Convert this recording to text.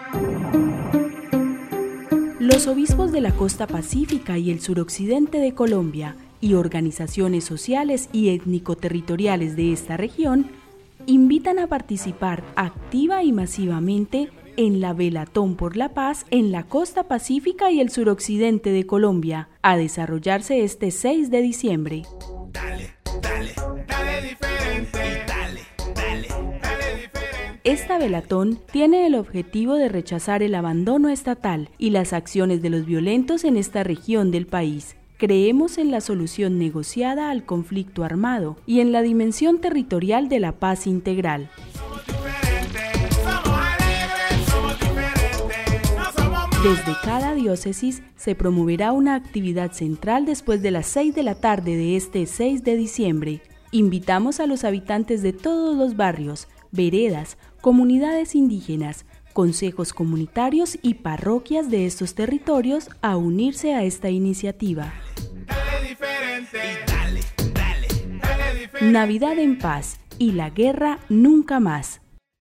Los obispos de la costa pacífica y el suroccidente de Colombia y organizaciones sociales y étnico-territoriales de esta región invitan a participar activa y masivamente en la Velatón por la Paz en la costa pacífica y el suroccidente de Colombia, a desarrollarse este 6 de diciembre. Dale, dale, dale diferente. Dale, dale, dale diferente. Esta Velatón tiene el objetivo de rechazar el abandono estatal y las acciones de los violentos en esta región del país. Creemos en la solución negociada al conflicto armado y en la dimensión territorial de la paz integral. Desde cada diócesis se promoverá una actividad central después de las 6 de la tarde de este 6 de diciembre. Invitamos a los habitantes de todos los barrios, veredas, comunidades indígenas, consejos comunitarios y parroquias de estos territorios a unirse a esta iniciativa. Navidad en paz y la guerra nunca más.